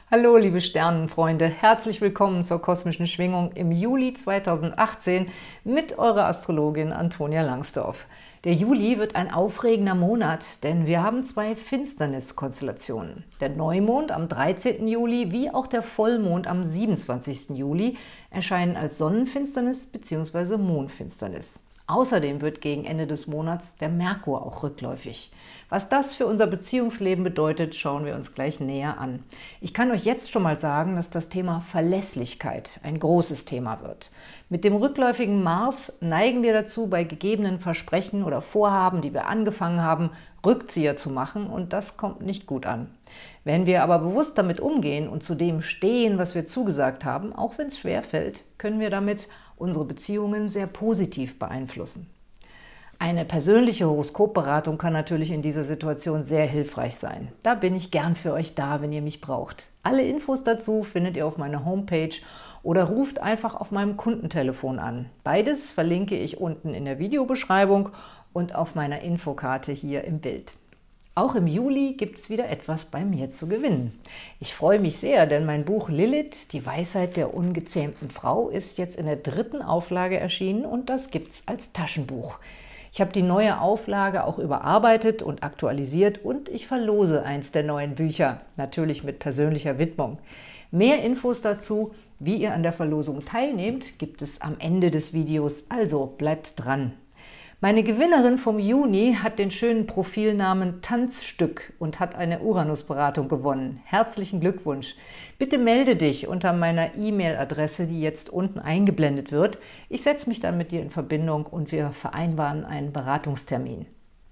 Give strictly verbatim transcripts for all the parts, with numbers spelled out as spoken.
Hallo liebe Sternenfreunde, herzlich willkommen zur kosmischen Schwingung im Juli zweitausendachtzehn mit eurer Astrologin Antonia Langsdorf. Der Juli wird ein aufregender Monat, denn wir haben zwei Finsterniskonstellationen. Der Neumond am dreizehnten Juli wie auch der Vollmond am siebenundzwanzigsten Juli erscheinen als Sonnenfinsternis bzw. Mondfinsternis. Außerdem wird gegen Ende des Monats der Merkur auch rückläufig. Was das für unser Beziehungsleben bedeutet, schauen wir uns gleich näher an. Ich kann euch jetzt schon mal sagen, dass das Thema Verlässlichkeit ein großes Thema wird. Mit dem rückläufigen Mars neigen wir dazu, bei gegebenen Versprechen oder Vorhaben, die wir angefangen haben, Rückzieher zu machen, und das kommt nicht gut an. Wenn wir aber bewusst damit umgehen und zu dem stehen, was wir zugesagt haben, auch wenn es schwerfällt, können wir damit unsere Beziehungen sehr positiv beeinflussen. Eine persönliche Horoskopberatung kann natürlich in dieser Situation sehr hilfreich sein. Da bin ich gern für euch da, wenn ihr mich braucht. Alle Infos dazu findet ihr auf meiner Homepage oder ruft einfach auf meinem Kundentelefon an. Beides verlinke ich unten in der Videobeschreibung und auf meiner Infokarte hier im Bild. Auch im Juli gibt es wieder etwas bei mir zu gewinnen. Ich freue mich sehr, denn mein Buch Lilith, die Weisheit der ungezähmten Frau, ist jetzt in der dritten Auflage erschienen und das gibt es als Taschenbuch. Ich habe die neue Auflage auch überarbeitet und aktualisiert und ich verlose eins der neuen Bücher, natürlich mit persönlicher Widmung. Mehr Infos dazu, wie ihr an der Verlosung teilnehmt, gibt es am Ende des Videos, also bleibt dran. Meine Gewinnerin vom Juni hat den schönen Profilnamen Tanzstück und hat eine Uranus-Beratung gewonnen. Herzlichen Glückwunsch! Bitte melde dich unter meiner E-Mail-Adresse, die jetzt unten eingeblendet wird. Ich setze mich dann mit dir in Verbindung und wir vereinbaren einen Beratungstermin.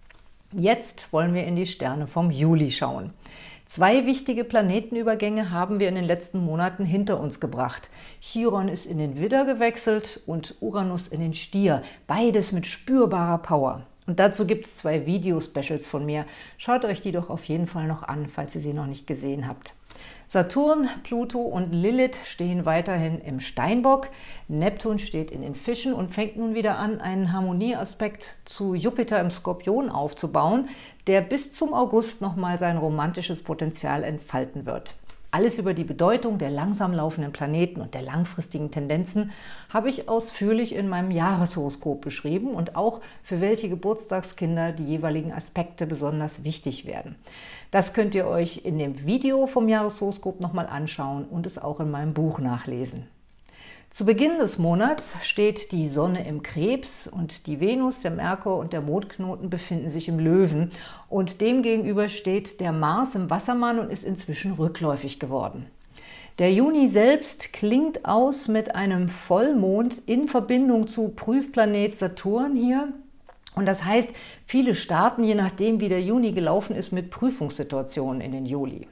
Jetzt wollen wir in die Sterne vom Juli schauen. Zwei wichtige Planetenübergänge haben wir in den letzten Monaten hinter uns gebracht. Chiron ist in den Widder gewechselt und Uranus in den Stier. Beides mit spürbarer Power. Und dazu gibt es zwei Video-Specials von mir. Schaut euch die doch auf jeden Fall noch an, falls ihr sie noch nicht gesehen habt. Saturn, Pluto und Lilith stehen weiterhin im Steinbock. Neptun steht in den Fischen und fängt nun wieder an, einen Harmonieaspekt zu Jupiter im Skorpion aufzubauen, der bis zum August nochmal sein romantisches Potenzial entfalten wird. Alles über die Bedeutung der langsam laufenden Planeten und der langfristigen Tendenzen habe ich ausführlich in meinem Jahreshoroskop beschrieben und auch für welche Geburtstagskinder die jeweiligen Aspekte besonders wichtig werden. Das könnt ihr euch in dem Video vom Jahreshoroskop nochmal anschauen und es auch in meinem Buch nachlesen. Zu Beginn des Monats steht die Sonne im Krebs und die Venus, der Merkur und der Mondknoten befinden sich im Löwen. Und demgegenüber steht der Mars im Wassermann und ist inzwischen rückläufig geworden. Der Juni selbst klingt aus mit einem Vollmond in Verbindung zu Prüfplanet Saturn hier. Und das heißt, viele starten, je nachdem wie der Juni gelaufen ist, mit Prüfungssituationen in den Juli.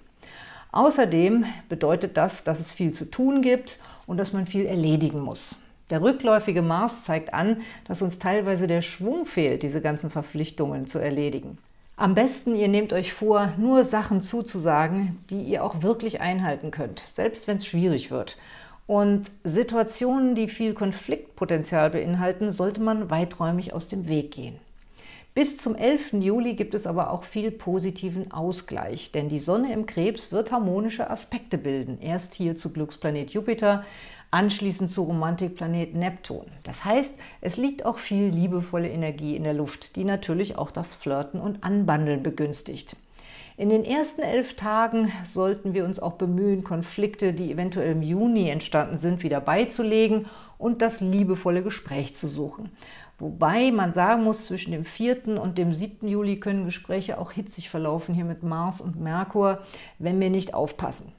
Außerdem bedeutet das, dass es viel zu tun gibt und dass man viel erledigen muss. Der rückläufige Mars zeigt an, dass uns teilweise der Schwung fehlt, diese ganzen Verpflichtungen zu erledigen. Am besten, ihr nehmt euch vor, nur Sachen zuzusagen, die ihr auch wirklich einhalten könnt, selbst wenn es schwierig wird. Und Situationen, die viel Konfliktpotenzial beinhalten, sollte man weiträumig aus dem Weg gehen. Bis zum elften Juli gibt es aber auch viel positiven Ausgleich, denn die Sonne im Krebs wird harmonische Aspekte bilden. Erst hier zu Glücksplanet Jupiter, anschließend zu Romantikplanet Neptun. Das heißt, es liegt auch viel liebevolle Energie in der Luft, die natürlich auch das Flirten und Anbandeln begünstigt. In den ersten elf Tagen sollten wir uns auch bemühen, Konflikte, die eventuell im Juni entstanden sind, wieder beizulegen und das liebevolle Gespräch zu suchen. Wobei man sagen muss, zwischen dem vierten und dem siebten Juli können Gespräche auch hitzig verlaufen, hier mit Mars und Merkur, wenn wir nicht aufpassen.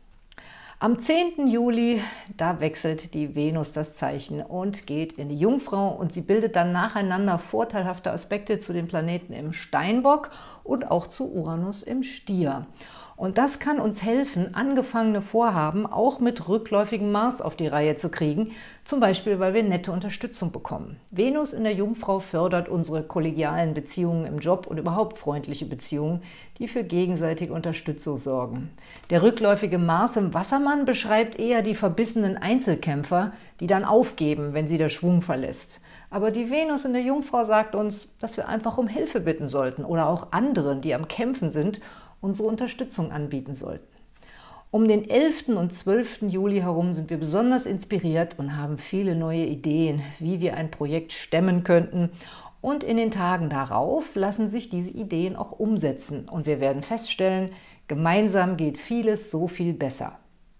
Am zehnten Juli, da wechselt die Venus das Zeichen und geht in die Jungfrau und sie bildet dann nacheinander vorteilhafte Aspekte zu den Planeten im Steinbock und auch zu Uranus im Stier. Und das kann uns helfen, angefangene Vorhaben auch mit rückläufigem Mars auf die Reihe zu kriegen, zum Beispiel, weil wir nette Unterstützung bekommen. Venus in der Jungfrau fördert unsere kollegialen Beziehungen im Job und überhaupt freundliche Beziehungen, die für gegenseitige Unterstützung sorgen. Der rückläufige Mars im Wassermann beschreibt eher die verbissenen Einzelkämpfer, die dann aufgeben, wenn sie der Schwung verlässt. Aber die Venus in der Jungfrau sagt uns, dass wir einfach um Hilfe bitten sollten oder auch anderen, die am Kämpfen sind, unsere Unterstützung anbieten sollten. Um den elften und zwölften Juli herum sind wir besonders inspiriert und haben viele neue Ideen, wie wir ein Projekt stemmen könnten. Und in den Tagen darauf lassen sich diese Ideen auch umsetzen. Und wir werden feststellen, gemeinsam geht vieles so viel besser.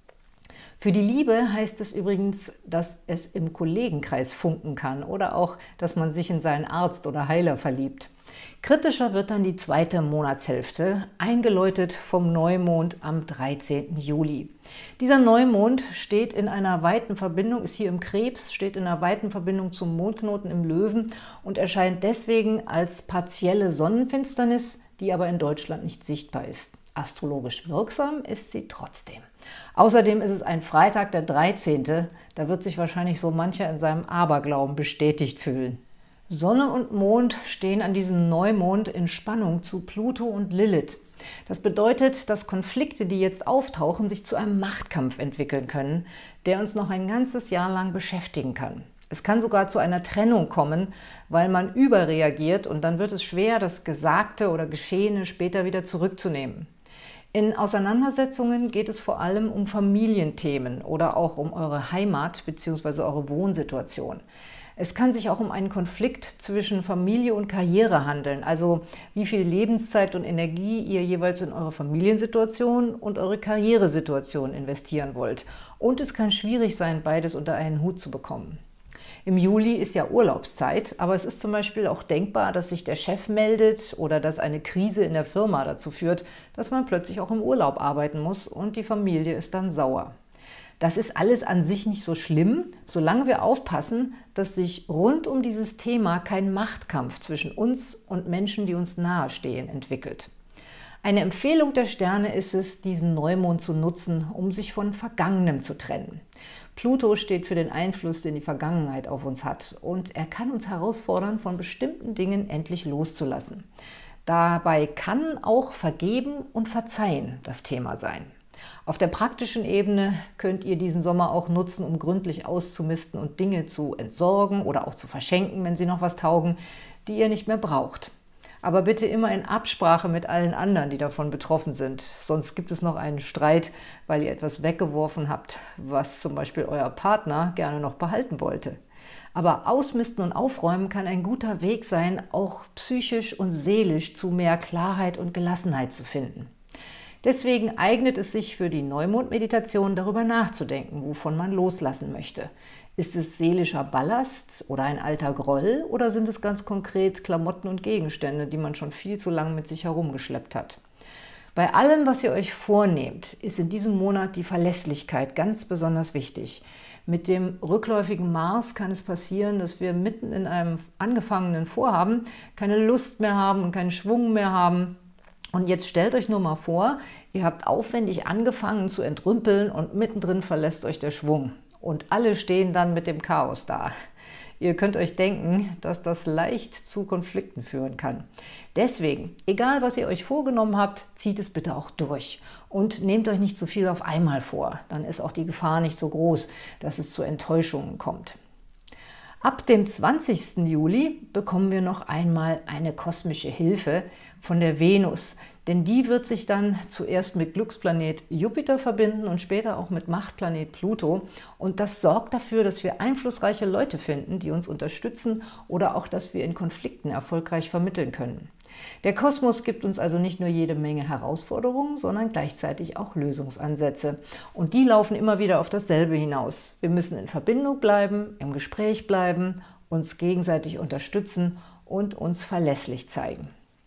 Für die Liebe heißt es übrigens, dass es im Kollegenkreis funken kann oder auch, dass man sich in seinen Arzt oder Heiler verliebt. Kritischer wird dann die zweite Monatshälfte, eingeläutet vom Neumond am dreizehnten Juli. Dieser Neumond steht in einer weiten Verbindung, ist hier im Krebs, steht in einer weiten Verbindung zum Mondknoten im Löwen und erscheint deswegen als partielle Sonnenfinsternis, die aber in Deutschland nicht sichtbar ist. Astrologisch wirksam ist sie trotzdem. Außerdem ist es ein Freitag, der dreizehnte Da wird sich wahrscheinlich so mancher in seinem Aberglauben bestätigt fühlen. Sonne und Mond stehen an diesem Neumond in Spannung zu Pluto und Lilith. Das bedeutet, dass Konflikte, die jetzt auftauchen, sich zu einem Machtkampf entwickeln können, der uns noch ein ganzes Jahr lang beschäftigen kann. Es kann sogar zu einer Trennung kommen, weil man überreagiert und dann wird es schwer, das Gesagte oder Geschehene später wieder zurückzunehmen. In Auseinandersetzungen geht es vor allem um Familienthemen oder auch um eure Heimat bzw. eure Wohnsituation. Es kann sich auch um einen Konflikt zwischen Familie und Karriere handeln, also wie viel Lebenszeit und Energie ihr jeweils in eure Familiensituation und eure Karrieresituation investieren wollt. Und es kann schwierig sein, beides unter einen Hut zu bekommen. Im Juli ist ja Urlaubszeit, aber es ist zum Beispiel auch denkbar, dass sich der Chef meldet oder dass eine Krise in der Firma dazu führt, dass man plötzlich auch im Urlaub arbeiten muss und die Familie ist dann sauer. Das ist alles an sich nicht so schlimm, solange wir aufpassen, dass sich rund um dieses Thema kein Machtkampf zwischen uns und Menschen, die uns nahestehen, entwickelt. Eine Empfehlung der Sterne ist es, diesen Neumond zu nutzen, um sich von Vergangenem zu trennen. Pluto steht für den Einfluss, den die Vergangenheit auf uns hat, und er kann uns herausfordern, von bestimmten Dingen endlich loszulassen. Dabei kann auch Vergeben und Verzeihen das Thema sein. Auf der praktischen Ebene könnt ihr diesen Sommer auch nutzen, um gründlich auszumisten und Dinge zu entsorgen oder auch zu verschenken, wenn sie noch was taugen, die ihr nicht mehr braucht. Aber bitte immer in Absprache mit allen anderen, die davon betroffen sind. Sonst gibt es noch einen Streit, weil ihr etwas weggeworfen habt, was zum Beispiel euer Partner gerne noch behalten wollte. Aber Ausmisten und Aufräumen kann ein guter Weg sein, auch psychisch und seelisch zu mehr Klarheit und Gelassenheit zu finden. Deswegen eignet es sich für die Neumond-Meditation, darüber nachzudenken, wovon man loslassen möchte. Ist es seelischer Ballast oder ein alter Groll oder sind es ganz konkret Klamotten und Gegenstände, die man schon viel zu lange mit sich herumgeschleppt hat? Bei allem, was ihr euch vornehmt, ist in diesem Monat die Verlässlichkeit ganz besonders wichtig. Mit dem rückläufigen Mars kann es passieren, dass wir mitten in einem angefangenen Vorhaben keine Lust mehr haben und keinen Schwung mehr haben. Und jetzt stellt euch nur mal vor, ihr habt aufwendig angefangen zu entrümpeln und mittendrin verlässt euch der Schwung. Und alle stehen dann mit dem Chaos da. Ihr könnt euch denken, dass das leicht zu Konflikten führen kann. Deswegen, egal was ihr euch vorgenommen habt, zieht es bitte auch durch. Und nehmt euch nicht zu viel auf einmal vor. Dann ist auch die Gefahr nicht so groß, dass es zu Enttäuschungen kommt. Ab dem zwanzigsten Juli bekommen wir noch einmal eine kosmische Hilfe von der Venus, denn die wird sich dann zuerst mit Glücksplanet Jupiter verbinden und später auch mit Machtplanet Pluto. Und das sorgt dafür, dass wir einflussreiche Leute finden, die uns unterstützen oder auch, dass wir in Konflikten erfolgreich vermitteln können. Der Kosmos gibt uns also nicht nur jede Menge Herausforderungen, sondern gleichzeitig auch Lösungsansätze. Und die laufen immer wieder auf dasselbe hinaus. Wir müssen in Verbindung bleiben, im Gespräch bleiben, uns gegenseitig unterstützen und uns verlässlich zeigen.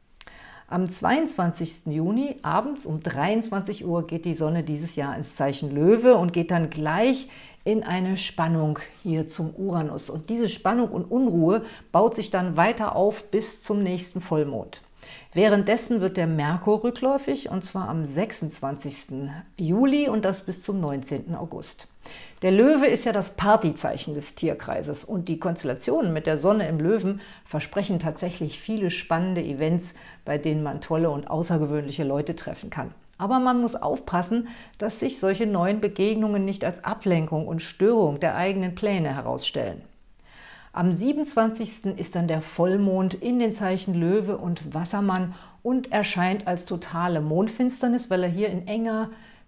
Am zweiundzwanzigsten Juni abends um dreiundzwanzig Uhr geht die Sonne dieses Jahr ins Zeichen Löwe und geht dann gleich in eine Spannung hier zum Uranus. Und diese Spannung und Unruhe baut sich dann weiter auf bis zum nächsten Vollmond. Währenddessen wird der Merkur rückläufig, und zwar am sechsundzwanzigsten Juli und das bis zum neunzehnten August. Der Löwe ist ja das Partyzeichen des Tierkreises und die Konstellationen mit der Sonne im Löwen versprechen tatsächlich viele spannende Events, bei denen man tolle und außergewöhnliche Leute treffen kann. Aber man muss aufpassen, dass sich solche neuen Begegnungen nicht als Ablenkung und Störung der eigenen Pläne herausstellen. Am siebenundzwanzigsten ist dann der Vollmond in den Zeichen Löwe und Wassermann und erscheint als totale Mondfinsternis, weil er hier in enger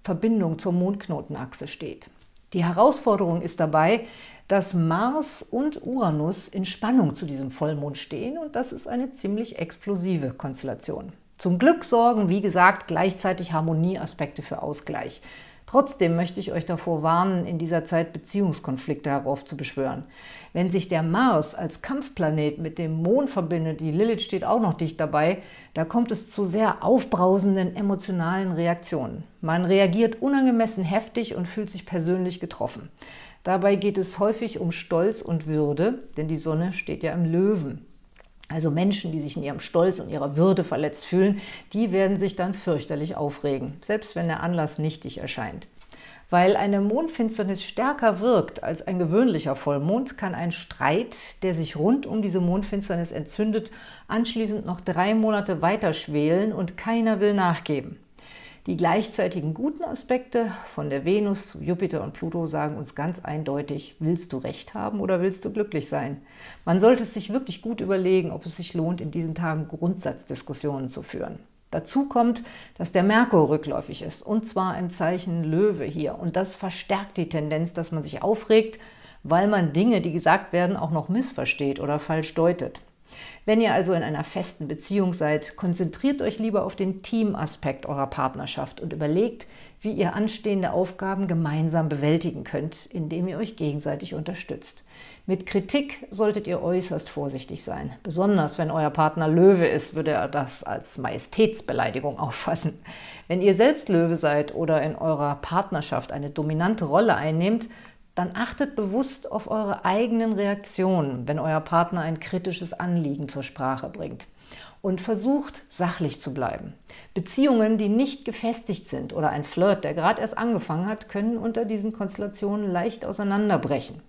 Verbindung zur Mondknotenachse steht. Die Herausforderung ist dabei, dass Mars und Uranus in Spannung zu diesem Vollmond stehen und das ist eine ziemlich explosive Konstellation. Zum Glück sorgen, wie gesagt, gleichzeitig Harmonieaspekte für Ausgleich. Trotzdem möchte ich euch davor warnen, in dieser Zeit Beziehungskonflikte heraufzubeschwören. Wenn sich der Mars als Kampfplanet mit dem Mond verbindet, die Lilith steht auch noch dicht dabei, da kommt es zu sehr aufbrausenden emotionalen Reaktionen. Man reagiert unangemessen heftig und fühlt sich persönlich getroffen. Dabei geht es häufig um Stolz und Würde, denn die Sonne steht ja im Löwen. Also Menschen, die sich in ihrem Stolz und ihrer Würde verletzt fühlen, die werden sich dann fürchterlich aufregen, selbst wenn der Anlass nichtig erscheint. Weil eine Mondfinsternis stärker wirkt als ein gewöhnlicher Vollmond, kann ein Streit, der sich rund um diese Mondfinsternis entzündet, anschließend noch drei Monate weiter schwelen und keiner will nachgeben. Die gleichzeitigen guten Aspekte von der Venus zu Jupiter und Pluto sagen uns ganz eindeutig, willst du Recht haben oder willst du glücklich sein? Man sollte es sich wirklich gut überlegen, ob es sich lohnt, in diesen Tagen Grundsatzdiskussionen zu führen. Dazu kommt, dass der Merkur rückläufig ist, und zwar im Zeichen Löwe hier. Und das verstärkt die Tendenz, dass man sich aufregt, weil man Dinge, die gesagt werden, auch noch missversteht oder falsch deutet. Wenn ihr also in einer festen Beziehung seid, konzentriert euch lieber auf den Teamaspekt eurer Partnerschaft und überlegt, wie ihr anstehende Aufgaben gemeinsam bewältigen könnt, indem ihr euch gegenseitig unterstützt. Mit Kritik solltet ihr äußerst vorsichtig sein. Besonders wenn euer Partner Löwe ist, würde er das als Majestätsbeleidigung auffassen. Wenn ihr selbst Löwe seid oder in eurer Partnerschaft eine dominante Rolle einnehmt, dann achtet bewusst auf eure eigenen Reaktionen, wenn euer Partner ein kritisches Anliegen zur Sprache bringt. Und versucht, sachlich zu bleiben. Beziehungen, die nicht gefestigt sind oder ein Flirt, der gerade erst angefangen hat, können unter diesen Konstellationen leicht auseinanderbrechen.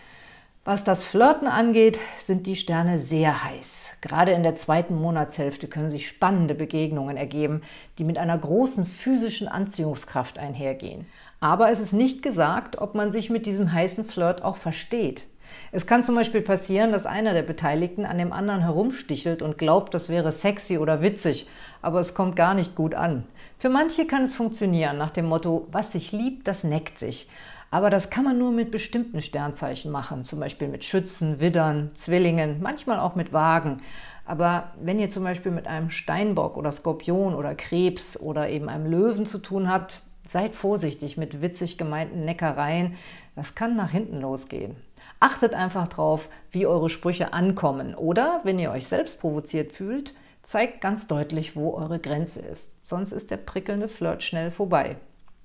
Was das Flirten angeht, sind die Sterne sehr heiß. Gerade in der zweiten Monatshälfte können sich spannende Begegnungen ergeben, die mit einer großen physischen Anziehungskraft einhergehen. Aber es ist nicht gesagt, ob man sich mit diesem heißen Flirt auch versteht. Es kann zum Beispiel passieren, dass einer der Beteiligten an dem anderen herumstichelt und glaubt, das wäre sexy oder witzig, aber es kommt gar nicht gut an. Für manche kann es funktionieren nach dem Motto, was sich liebt, das neckt sich. Aber das kann man nur mit bestimmten Sternzeichen machen, zum Beispiel mit Schützen, Widdern, Zwillingen, manchmal auch mit Wagen. Aber wenn ihr zum Beispiel mit einem Steinbock oder Skorpion oder Krebs oder eben einem Löwen zu tun habt, seid vorsichtig mit witzig gemeinten Neckereien, das kann nach hinten losgehen. Achtet einfach drauf, wie eure Sprüche ankommen. Oder, wenn ihr euch selbst provoziert fühlt, zeigt ganz deutlich, wo eure Grenze ist. Sonst ist der prickelnde Flirt schnell vorbei.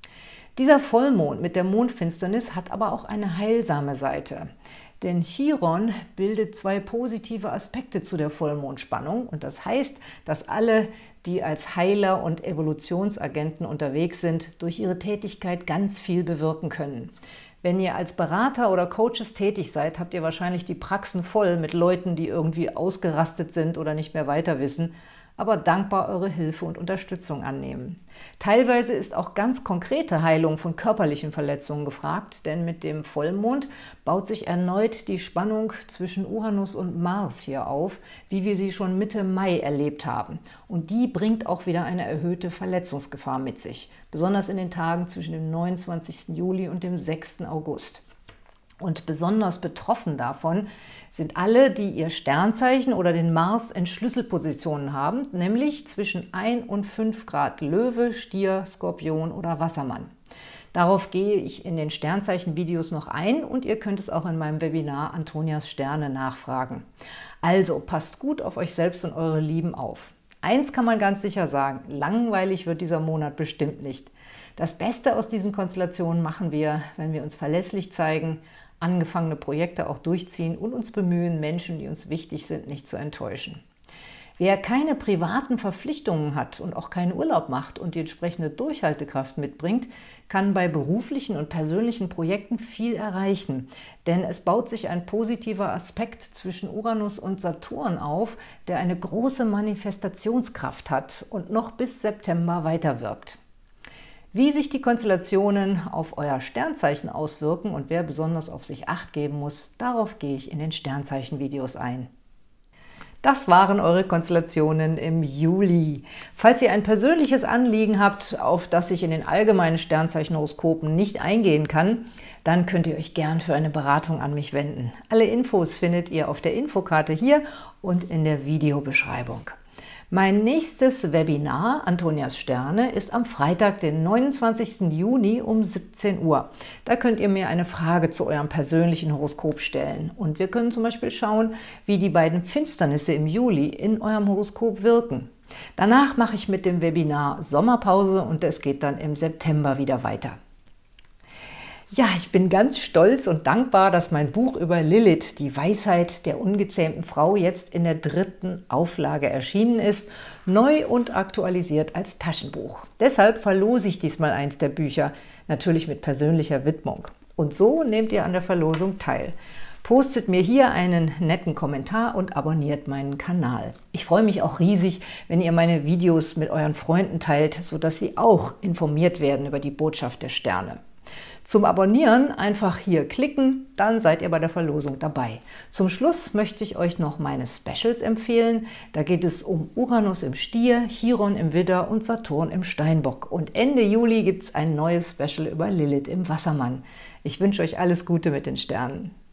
Dieser Vollmond mit der Mondfinsternis hat aber auch eine heilsame Seite. Denn Chiron bildet zwei positive Aspekte zu der Vollmondspannung. Und das heißt, dass alle, die als Heiler und Evolutionsagenten unterwegs sind, durch ihre Tätigkeit ganz viel bewirken können. Wenn ihr als Berater oder Coaches tätig seid, habt ihr wahrscheinlich die Praxen voll mit Leuten, die irgendwie ausgerastet sind oder nicht mehr weiter wissen, aber dankbar eure Hilfe und Unterstützung annehmen. Teilweise ist auch ganz konkrete Heilung von körperlichen Verletzungen gefragt, denn mit dem Vollmond baut sich erneut die Spannung zwischen Uranus und Mars hier auf, wie wir sie schon Mitte Mai erlebt haben. Und die bringt auch wieder eine erhöhte Verletzungsgefahr mit sich, besonders in den Tagen zwischen dem neunundzwanzigsten Juli und dem sechsten August. Und besonders betroffen davon sind alle, die ihr Sternzeichen oder den Mars in Schlüsselpositionen haben, nämlich zwischen ein und fünf Grad Löwe, Stier, Skorpion oder Wassermann. Darauf gehe ich in den Sternzeichen-Videos noch ein und ihr könnt es auch in meinem Webinar Antonias Sterne nachfragen. Also passt gut auf euch selbst und eure Lieben auf. Eins kann man ganz sicher sagen, langweilig wird dieser Monat bestimmt nicht. Das Beste aus diesen Konstellationen machen wir, wenn wir uns verlässlich zeigen, angefangene Projekte auch durchziehen und uns bemühen, Menschen, die uns wichtig sind, nicht zu enttäuschen. Wer keine privaten Verpflichtungen hat und auch keinen Urlaub macht und die entsprechende Durchhaltekraft mitbringt, kann bei beruflichen und persönlichen Projekten viel erreichen. Denn es baut sich ein positiver Aspekt zwischen Uranus und Saturn auf, der eine große Manifestationskraft hat und noch bis September weiterwirkt. Wie sich die Konstellationen auf euer Sternzeichen auswirken und wer besonders auf sich Acht geben muss, darauf gehe ich in den Sternzeichen-Videos ein. Das waren eure Konstellationen im Juli. Falls ihr ein persönliches Anliegen habt, auf das ich in den allgemeinen Sternzeichenhoroskopen nicht eingehen kann, dann könnt ihr euch gern für eine Beratung an mich wenden. Alle Infos findet ihr auf der Infokarte hier und in der Videobeschreibung. Mein nächstes Webinar, Antonias Sterne, ist am Freitag, den neunundzwanzigsten Juni um siebzehn Uhr. Da könnt ihr mir eine Frage zu eurem persönlichen Horoskop stellen. Und wir können zum Beispiel schauen, wie die beiden Finsternisse im Juli in eurem Horoskop wirken. Danach mache ich mit dem Webinar Sommerpause und es geht dann im September wieder weiter. Ja, ich bin ganz stolz und dankbar, dass mein Buch über Lilith, die Weisheit der ungezähmten Frau, jetzt in der dritten Auflage erschienen ist, neu und aktualisiert als Taschenbuch. Deshalb verlose ich diesmal eins der Bücher, natürlich mit persönlicher Widmung. Und so nehmt ihr an der Verlosung teil. Postet mir hier einen netten Kommentar und abonniert meinen Kanal. Ich freue mich auch riesig, wenn ihr meine Videos mit euren Freunden teilt, sodass sie auch informiert werden über die Botschaft der Sterne. Zum Abonnieren einfach hier klicken, dann seid ihr bei der Verlosung dabei. Zum Schluss möchte ich euch noch meine Specials empfehlen. Da geht es um Uranus im Stier, Chiron im Widder und Saturn im Steinbock. Und Ende Juli gibt es ein neues Special über Lilith im Wassermann. Ich wünsche euch alles Gute mit den Sternen.